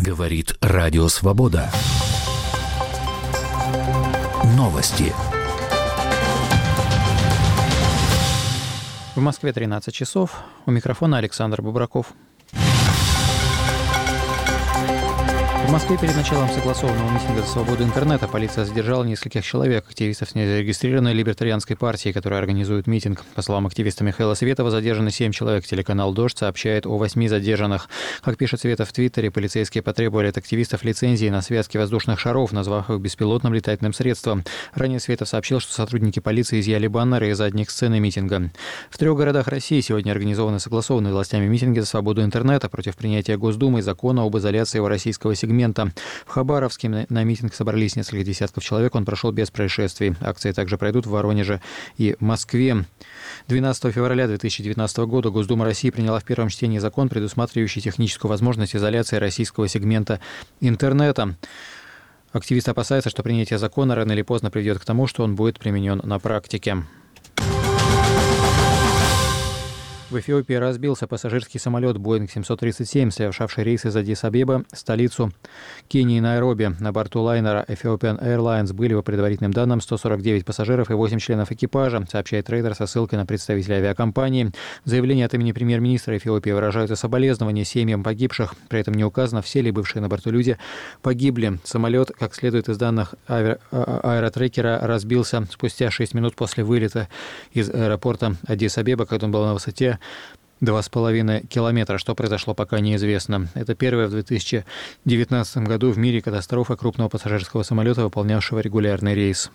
Говорит Радио Свобода. Новости. В Москве 13 часов. У микрофона Александр Бубраков. В Москве перед началом согласованного митинга за свободу интернета полиция задержала нескольких человек, активистов с незарегистрированной либертарианской партии, которая организует митинг. По словам активиста Михаила Светова, задержаны 7 человек. Телеканал «Дождь» сообщает о 8 задержанных. Как пишет Светов в Твиттере, полицейские потребовали от активистов лицензии на связки воздушных шаров, назвав их беспилотным летательным средством. Ранее Светов сообщил, что сотрудники полиции изъяли баннеры из задних сцены митинга. В 3 городах России сегодня организованы согласованные властями митинги за свободу интернета против принятия Госдумой закона об изоляции его российского сегмента. В Хабаровске на митинг собрались несколько десятков человек, он прошел без происшествий. Акции также пройдут в Воронеже и Москве. 12 февраля 2019 года Госдума России приняла в первом чтении закон, предусматривающий техническую возможность изоляции российского сегмента интернета. Активисты опасаются, что принятие закона рано или поздно приведет к тому, что он будет применен на практике. В Эфиопии разбился пассажирский самолет Boeing 737, совершавший рейс из Аддис-Абеба в столицу Кении Найроби. На борту лайнера Ethiopian Airlines были, по предварительным данным, 149 пассажиров и 8 членов экипажа, сообщает Рейтер со ссылкой на представителя авиакомпании. В заявлении от имени премьер-министра Эфиопии выражаются соболезнования семьям погибших. При этом не указано, все ли бывшие на борту люди погибли. Самолет, как следует из данных аэротрекера, разбился спустя 6 минут после вылета из аэропорта Аддис-Абеба, когда он был на высоте 2,5 километра. Что произошло, пока неизвестно. Это первая в 2019 году в мире катастрофа крупного пассажирского самолета, выполнявшего регулярный рейс.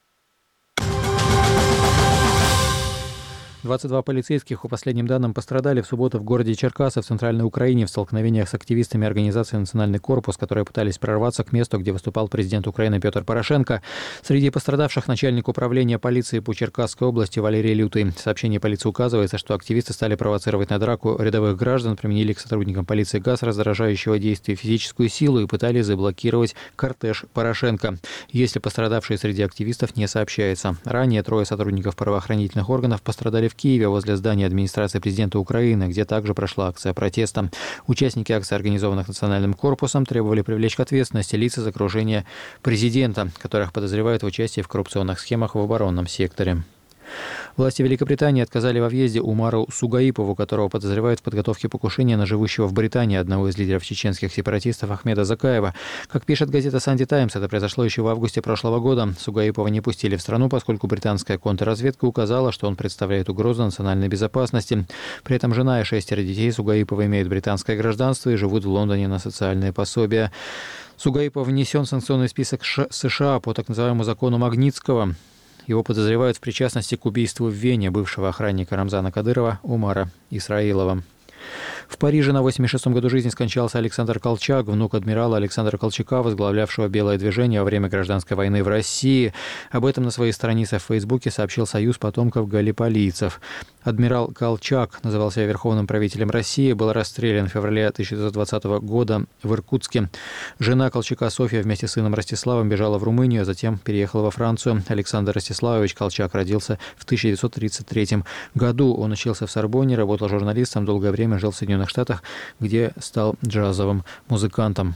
22 полицейских, по последним данным, пострадали в субботу в городе Черкассы в Центральной Украине в столкновениях с активистами организации «Национальный корпус», которые пытались прорваться к месту, где выступал президент Украины Петр Порошенко. Среди пострадавших начальник управления полиции по Черкасской области Валерий Лютый. В сообщении полиции указывается, что активисты стали провоцировать на драку рядовых граждан, применили к сотрудникам полиции газ раздражающего действия, физическую силу и пытались заблокировать кортеж Порошенко. Если пострадавшие среди активистов, не сообщается. Ранее 3 сотрудников правоохранительных органов пострадали в Киеве возле здания администрации президента Украины, где также прошла акция протеста. Участники акции, организованных Национальным корпусом, требовали привлечь к ответственности лиц из окружения президента, которых подозревают в участии в коррупционных схемах в оборонном секторе. Власти Великобритании отказали во въезде Умару Сугаипову, которого подозревают в подготовке покушения на живущего в Британии одного из лидеров чеченских сепаратистов Ахмеда Закаева. Как пишет газета «Санди Таймс», это произошло еще в августе прошлого года. Сугаипова не пустили в страну, поскольку британская контрразведка указала, что он представляет угрозу национальной безопасности. При этом жена и 6 детей Сугаипова имеют британское гражданство и живут в Лондоне на социальные пособия. Сугаипов внесен в санкционный список США по так называемому закону Магнитского. Его подозревают в причастности к убийству в Вене бывшего охранника Рамзана Кадырова Умара Исраилова. В Париже на 86-м году жизни скончался Александр Колчак, внук адмирала Александра Колчака, возглавлявшего Белое движение во время гражданской войны в России. Об этом на своей странице в Фейсбуке сообщил Союз потомков галлиполийцев. Адмирал Колчак назывался верховным правителем России, был расстрелян в феврале 1920 года в Иркутске. Жена Колчака Софья вместе с сыном Ростиславом бежала в Румынию, а затем переехала во Францию. Александр Ростиславович Колчак родился в 1933 году. Он учился в Сорбонне, работал журналистом, долгое время жил в Соединенных Штатах, где стал джазовым музыкантом.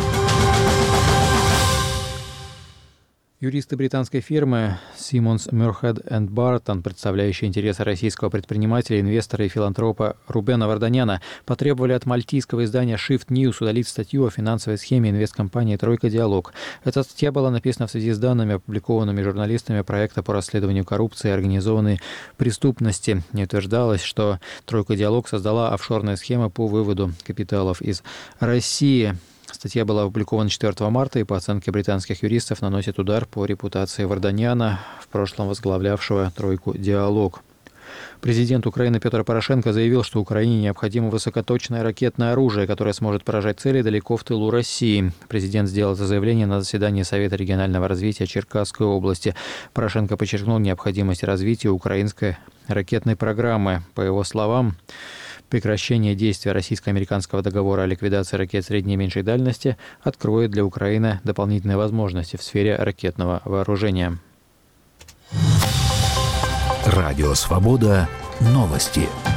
Юристы британской фирмы Simmons, Muirhead & Barton, представляющие интересы российского предпринимателя, инвестора и филантропа Рубена Варданяна, потребовали от мальтийского издания Shift News удалить статью о финансовой схеме инвесткомпании «Тройка Диалог». Эта статья была написана в связи с данными, опубликованными журналистами проекта по расследованию коррупции и организованной преступности. Не утверждалось, что «Тройка Диалог» создала офшорные схемы по выводу капиталов из России. Статья была опубликована 4 марта и, по оценке британских юристов, наносит удар по репутации Варданяна, в прошлом возглавлявшего «Тройку Диалог». Президент Украины Петр Порошенко заявил, что Украине необходимо высокоточное ракетное оружие, которое сможет поражать цели далеко в тылу России. Президент сделал это заявление на заседании Совета регионального развития Черкасской области. Порошенко подчеркнул необходимость развития украинской ракетной программы. По его словам, прекращение действия российско-американского договора о ликвидации ракет средней и меньшей дальности откроет для Украины дополнительные возможности в сфере ракетного вооружения. Радио Свобода. Новости.